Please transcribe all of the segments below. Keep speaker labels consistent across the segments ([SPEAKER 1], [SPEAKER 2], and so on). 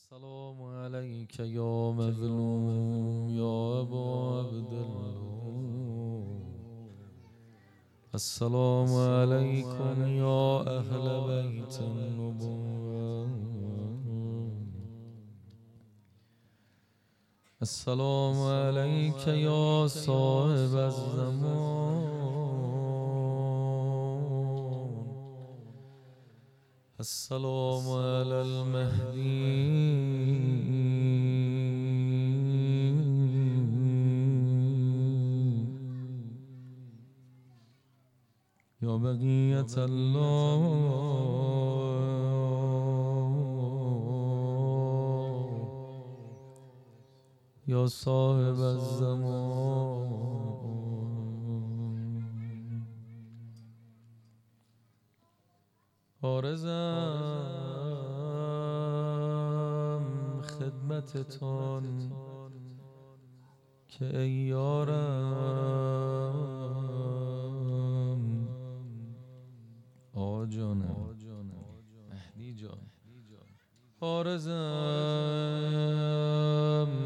[SPEAKER 1] السلام عليك يا مظلوم يا أبا عبد الله. السلام عليكم يا أهل بيت النبوة. السلام عليك يا صاحب الزمان. السلام على المهدي يا بقية الله. يا صاحب الزمان. عارضم خدمتتان که ای یارم آقا جانم مهدی جان. عارضم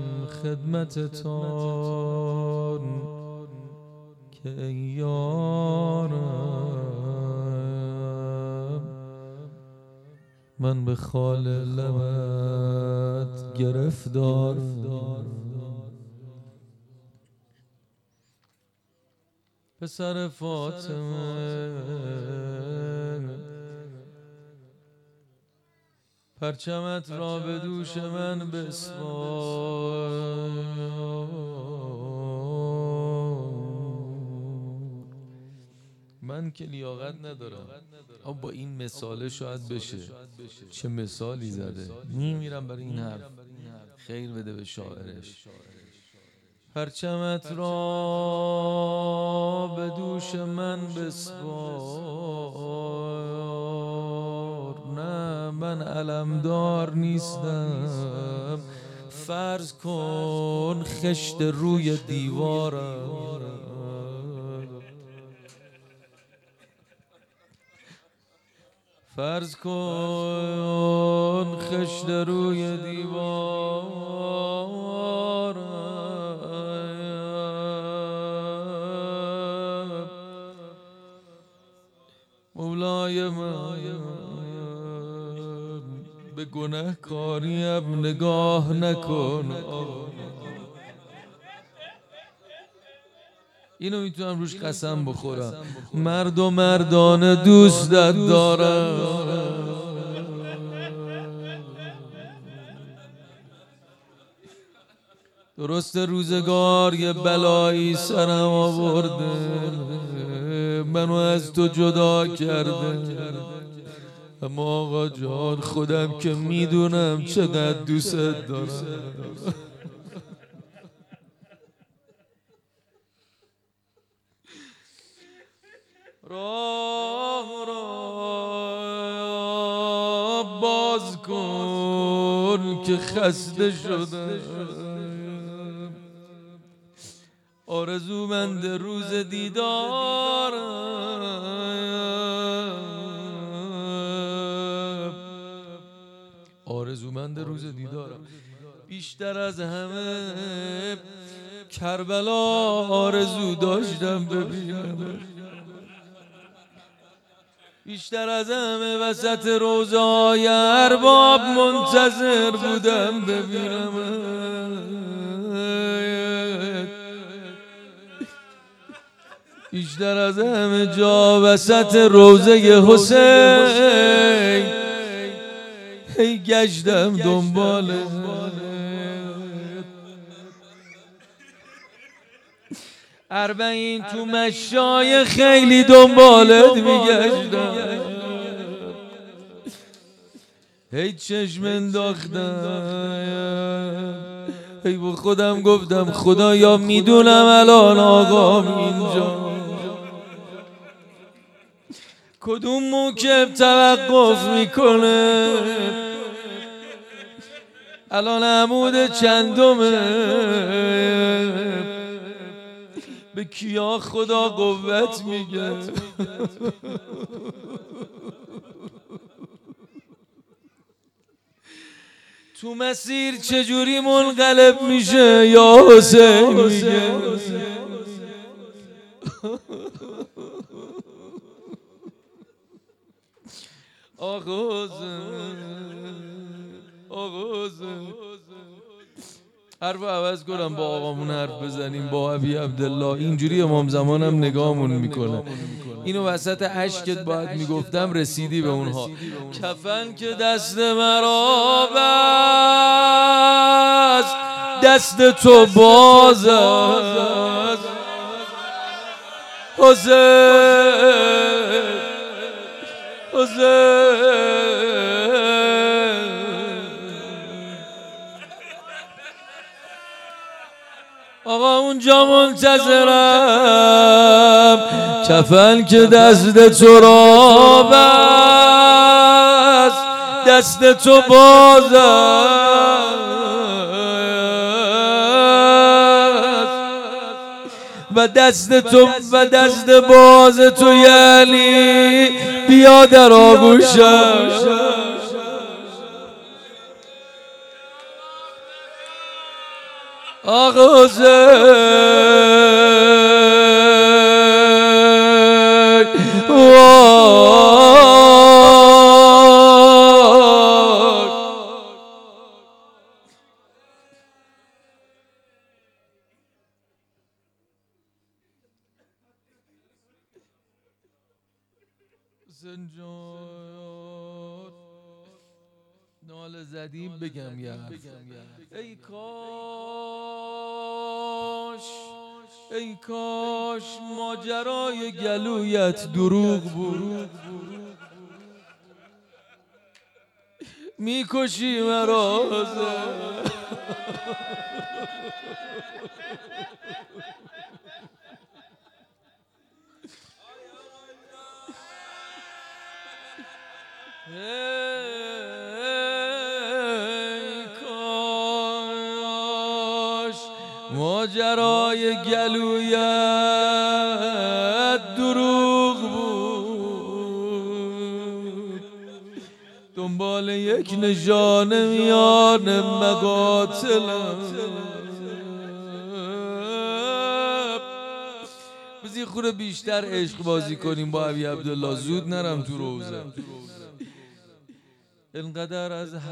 [SPEAKER 1] خدمتتان که ای یارم من به خال لبت گرفتار. پسر فاطمه پرچمت را به دوش من بسپار. من که لیاقت ندارم اما با این مثاله شاید بشه. چه مثالی زده. میمیرم برای این حرف. خیر بده به شاعرش. پرچمت را به دوش من بسپار. نه من علمدار نیستم. فرض کن خشت روی دیوارم. فرض کن خشت روی دیوارم. مولای من به گناهکاریم نگاه نکن. اینو میتونم روش قسم بخورم. مرد و مردانه دوستت دارم. درست روزگار یه بلایی سرم آورده، منو از تو جدا کرده، اما آقا جان خودم که میدونم چقدر دوستت دارم. راه را باز کن که خسته شدم. آرزومند روز دیدارم. آرزومند روز دیدارم. بیشتر از همه کربلا آرزو داشتم ببینم. بیشتر از همه وسط روزای ارباب منتظر بودم ببینم. بیشتر از همه جا وسط روزه حسین هی گشتم دنباله. اربعین تو مشای خیلی دنبالت میگشتم. هی چشم انداختم. هی با خودم گفتم خدایا میدونم الان آقام اینجا. کدوم موکب توقف میکنه؟ الان عمود چندمه؟ به کیا خدا قوت میگه؟ تو مسیر چجوری منقلب میشه یا حسین میگه آقا حسین حرف عوض کنم با آقامون حرف بزنیم با ابی عبدالله. اینجوری امام زمانم نگاهمون میکنه. اینو وسط اشکت باید میگفتم رسیدی به اونها. کفن که دست مرا بست دست تو باز است حسین آقا اونجا منتظرم کفن که دست تو را بست دست تو باز است و دست باز تو یعنی بیا در آغوشم آقا زنجان ناله زدیم بگم ای کاش ماجرای گلویت دروغ بود میکشی مرا ماجرای گلویت دروغ بود دنبال یک نشانه میان مقاتلم بذار خوره بیشتر عشق بازی کنیم با ابی عبدالله زود نرم تو روزه اینقدر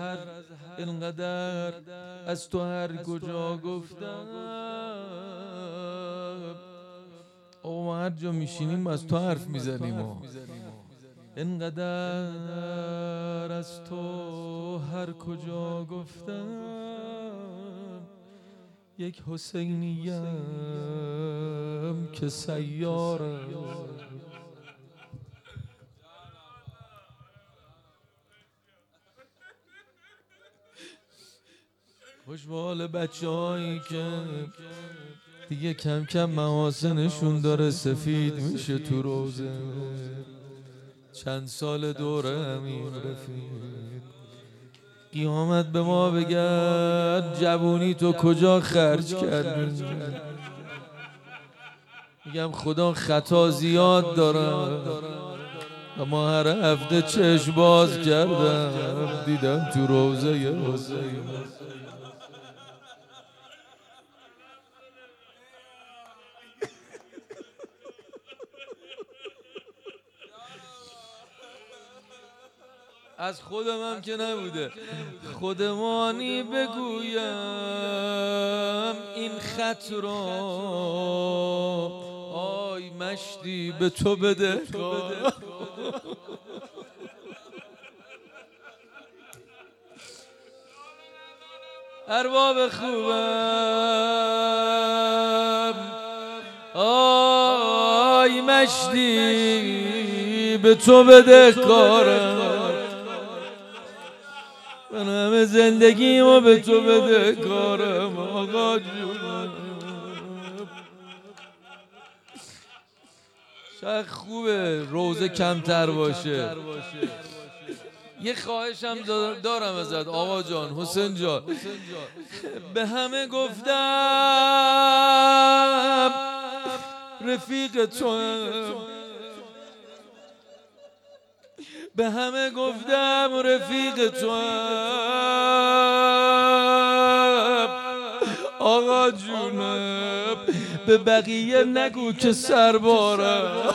[SPEAKER 1] از تو هر کجا گفتم آقا ما هر جا میشینیم از تو حرف میزنیم اینقدر از تو هر کجا گفتم یک حسینیم که سیاره خوشبال بچه هایی که دیگه کم کم محاسنشون داره سفید میشه تو روزه چند سال دوره همین رفیق قیامت به ما بگرد جوونی تو کجا خرج کردی میگم خدا خطا زیاد دارم اما هر هفته چشم باز کردم دیدم تو روزه حسین از خودم هم که نبوده خودمانی بگویم این خط را آی مشتی به تو بده ارباب خوبم آی مشتی به تو بده کارم من همه زندگیمو به تو بده کارم آقا جونم شاید خوبه روزه کمتر باشه یه خواهشم دارم ازت آقا جان حسین جان به همه گفتم رفیق تو به همه گفتم رفیق تو آقا جونم به بقیه نگو که سربارم.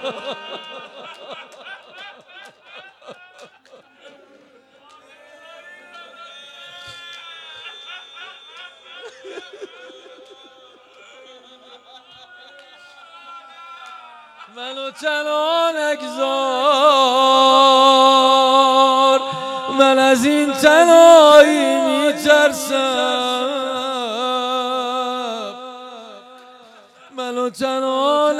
[SPEAKER 1] منو تنها نگذار، من از این تنهایی میترسم. منو تنها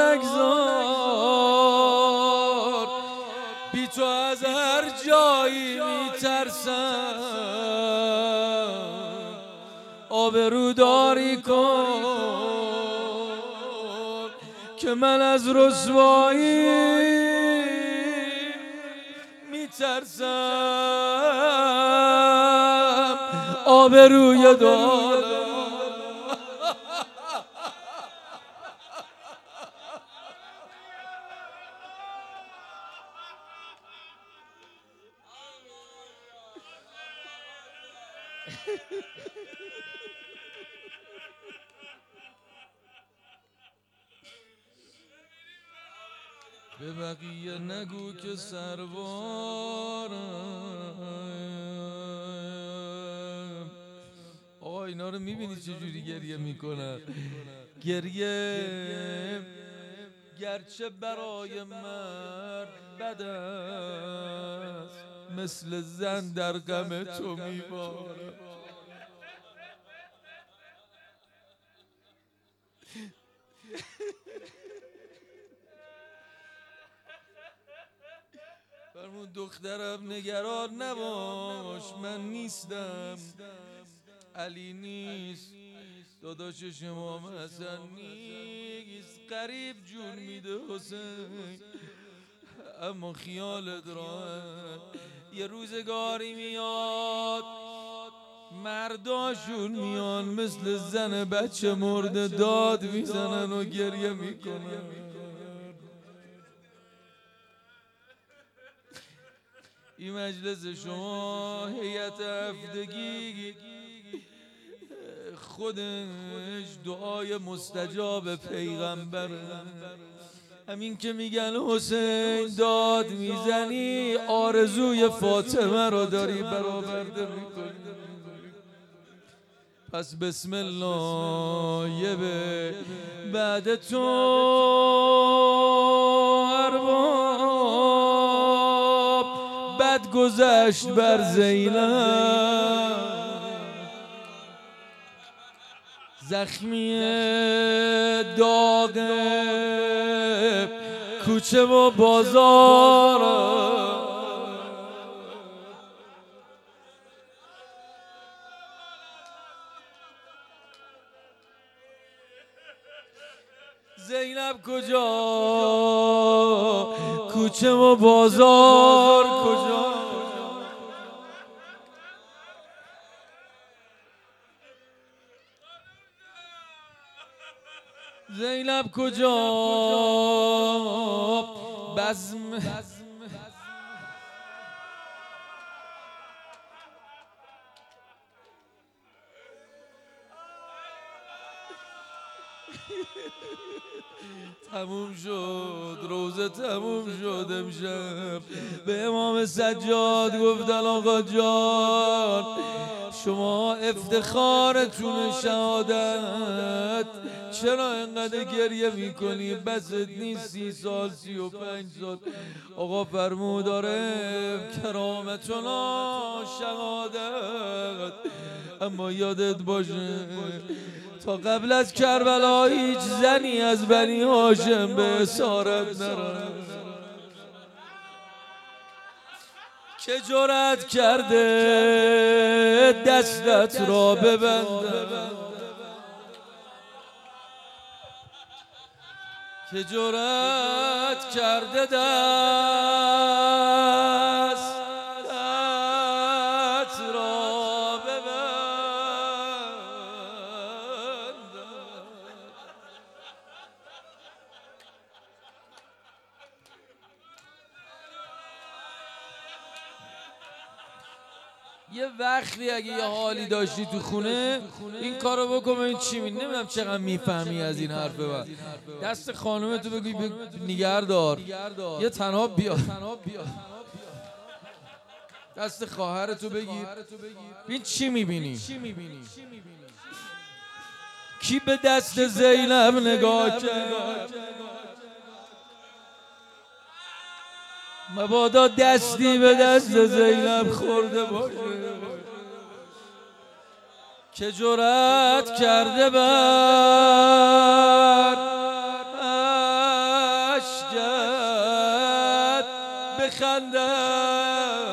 [SPEAKER 1] نگذار، بی تو از هر جایی میترسم. آبروداری کن که من از رسوایی میترسم. آبروی دارم به بقیه نگو که سربارم. آقا اینا رو میبینی چجوری گریه میکنن؟ گریه گرچه برای مرد بد است، مثل زن در غم تو میبارم. فرمون دخترم نگران نباش، من نیستم، علی نیست، داداش امام حسن نیست، قریب جون میده حسین، اما خیالت راحت. یه روزگاری میاد مرداشون میان مثل زن بچه مرده داد میزنن و گریه میکنن. این مجلس شما هیئت هفتگی خودش دعای مستجاب پیغمبره. همین که میگن حسین داد میزنی، آرزوی فاطمه رو داری برآورده میکنی. پس بسم الله یه به بعد تو ارباب بد گذشت بر زینب. زخمی داغ کوچه و بازار، زینب کجا کوچه و بازار کجا؟ زینب کجا بزم تموم شد، روزه تموم شد. امشب به امام سجاد گفتن آقا جان شما افتخارتون شهادت، چرا اینقدر گریه میکنی؟ بست نیست 30 سال 35 سال. آقا فرمود داره کرامتنا شهادت، اما یادت باشه تا قبل از کربلا هیچ زنی از بنی هاشم به اسارت نرفت. که جرأت کرده دستت را ببنده، که جرأت کرده دستت را ببنده. یه وقتی اگه یه حالی داشتی تو خونه این کارو بکن این چی نمیدونم چقدر میفهمی از این حرفه. و دست خانومتو بگی نگه دار یه تناب بیار، دست خواهرتو بگیر ببین چی میبینی. کی به دست زینب نگاه کرد؟ مبادا دستی به دست زینب خورده باشه که جرأت کرده بر اشکت بخندد،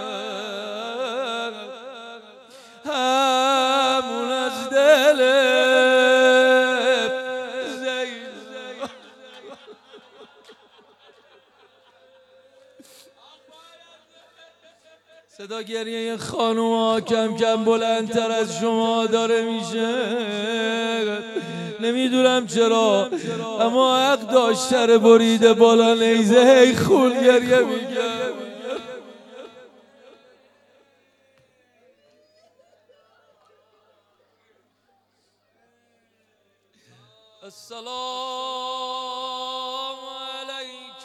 [SPEAKER 1] همون از دل زینب. صدا گریه خانوما کم کم بلندتر از شما داره میشه. نمیدونم چرا اما حق داشتره بریده بالا نیزه هی خون گریه میگه. السلام علیک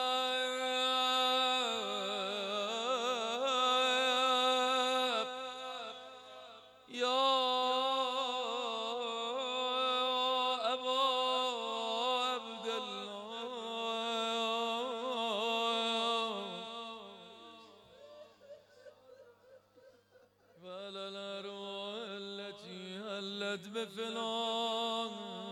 [SPEAKER 1] یا ابا عبدالله وعلى الأرواح التي هلت بفلان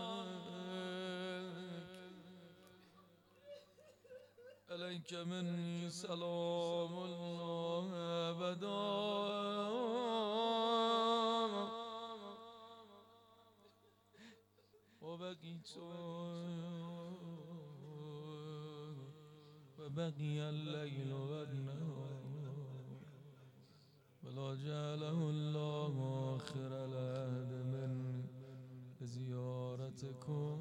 [SPEAKER 1] عليك مني سلام الله أبدا وبقي الليل والنهار ولا جعله الله آخر العهد من زيارتكم.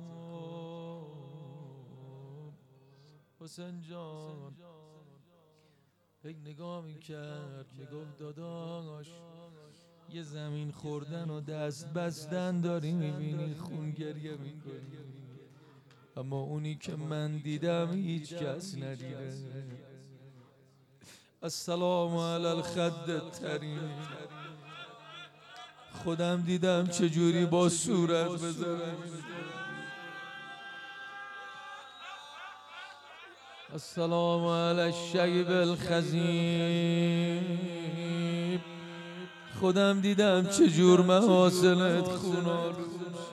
[SPEAKER 1] حسین جان یک نگاه میکرد میگفت داداش یه زمین خوردن و دست بستن داری میبینی خون گریه میکنی، اما اونی که من دیدم هیچ کس ندیده. السلام علی الخد الترین، خودم دیدم چجوری با صورت بذارم. السلام علی الشیب الخزیب، خودم دیدم چجور محاسنت خونالود.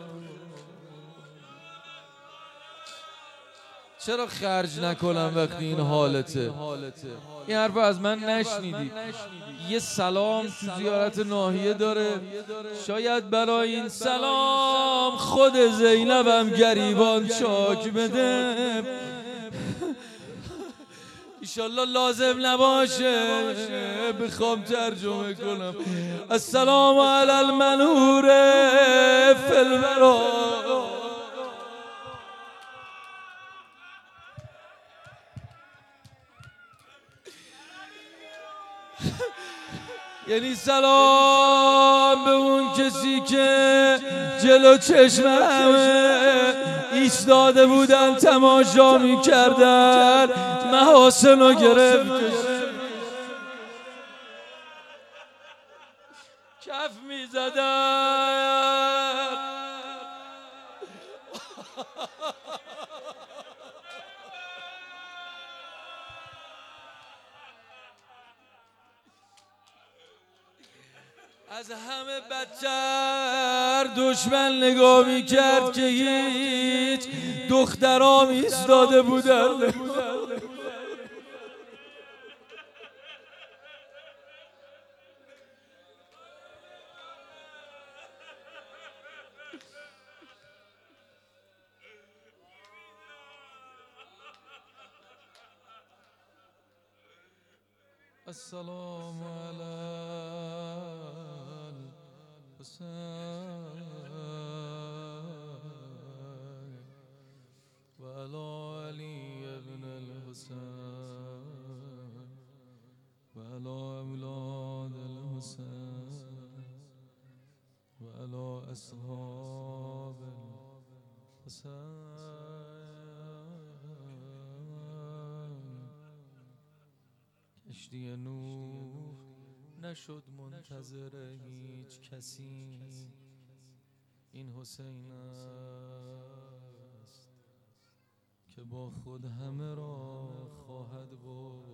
[SPEAKER 1] چرا خرج نکنم وقتی این حالته؟ این حرف از من نشنیدی. یه سلام تو زیارت ناحیه داره، شاید برای این سلام خود زینبم گریبان چاک بده. ایشالله لازم نباشه بخوام ترجمه کنم. السلام علی المنور فی الورا، یعنی سلام به اون کسی که جلو چشمه ایستاده بودن تماشا میکردن محاسن رو گرفت کف میزدن. از همه بدتر دشمن نگاه میکرد که هیچ دخترام ایستاده بودن. السلام علی الحسین و علی علی ابن الحسین و علی اولاد الحسین. وعلى أصحاب الحسن. کشتی نوح نشد منتظر هیچ کسی، این حسین است که با خود همه را خواهد برد.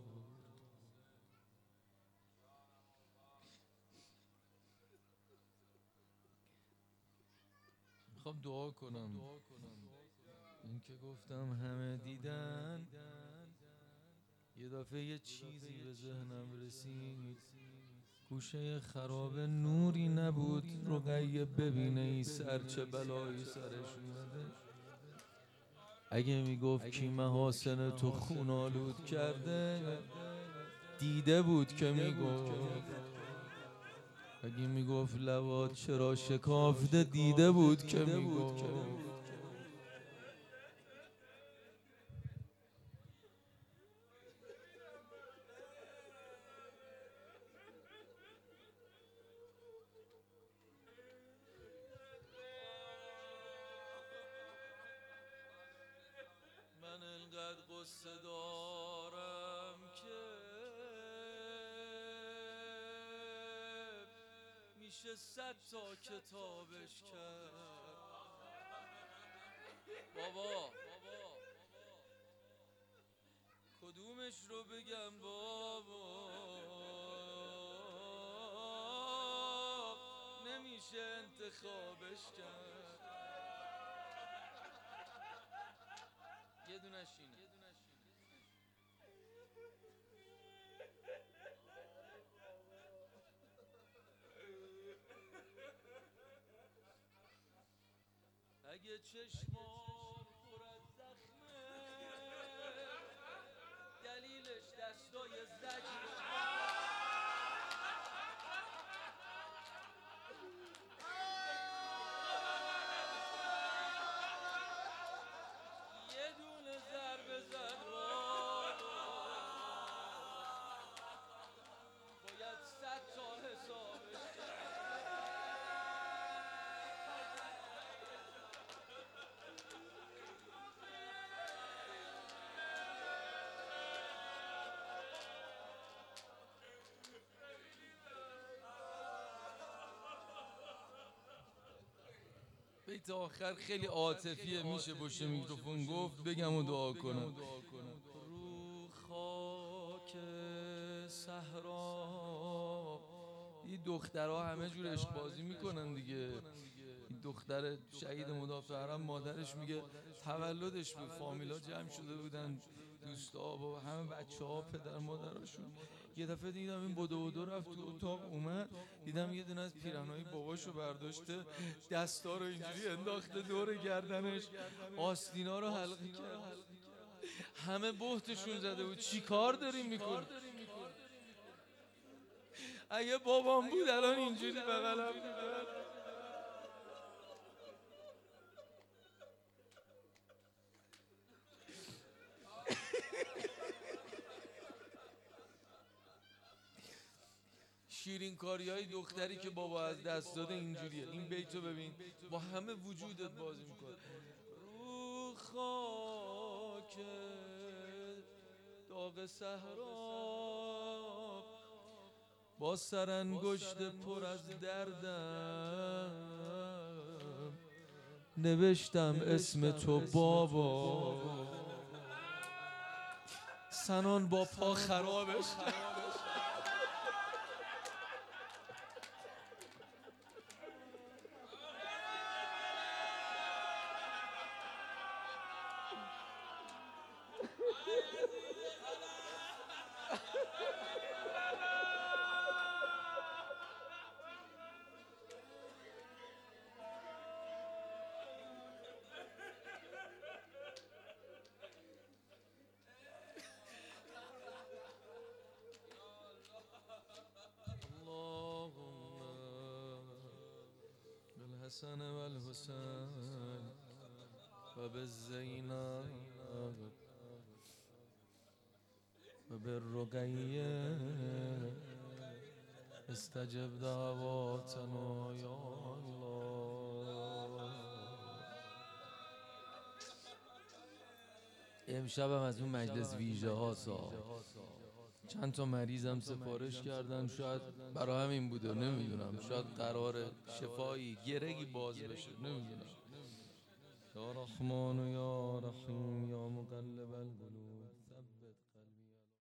[SPEAKER 1] میخوام دعا کنم. این که گفتم همه دیدن، یه دفعه یه چیزی به ذهنم رسید. گوشه خراب نوری نبود رقیه ببینه ای سر چه بلایی سرش اومده. اگه میگفت کی محاسن تو خون آلود کرده، دیده بود که میگفت. اگه میگفت لبات چرا شکافته، دیده بود که میگفت. من انقدر قصه دارم که میشه 100 تا کتابش کرد. بابا کدومش رو بگم بابا، نمیشه انتخابش کرد. یه دونش اینه. اگه چشمام پر از زخمه، دلیلش دستای زجره. یه دونه ضربه زد باید 100 تا حسابش کرد. بیت آخر خیلی عاطفیه، میشه پشت میکروفون گفت بگم و دعا کنم. رو خاک صحرا، این دخترها همه جور عشق بازی میکنن دیگه. این دختر شهید مدافع حرم مادرش میگه تولدش بود، فامیلا جمع شده بودن، دوستا با همه بچه ها پدر مادراشون. یه دفعه دیدم این بدو رفت تو اتاق، اومد دیدم یه دونه از پیرهنای باباشو برداشته، دستا رو اینجوری انداخته دور گردنش، آستینا رو حلقه کرد. همه بهتشون زده بود چی کار داریم میکنی؟ اگه بابام بود الان اینجوری بغلم میکرد. شیرین کاری های دختری که بابا از دست داده اینجوریه. این بیتو ببین، با همه وجودت بازی میکنه. رو خاک داغ صحرا، با سرانگشت پر از دردم نوشتم اسم تو بابا، سنان با پا خرابش. بالحسن والحسین و بالزینب و بالرقیه استجب دعواتنا یا الله. امشبم از اون مجلس ویژه ها چند تا مریضم سفارش کردن، شاید برای همین بوده، نمیدونم، شاید قرار شفایی گرگی باز بشه، نمیدونم. یا رحمان یا رحیم یا مقلب القلوب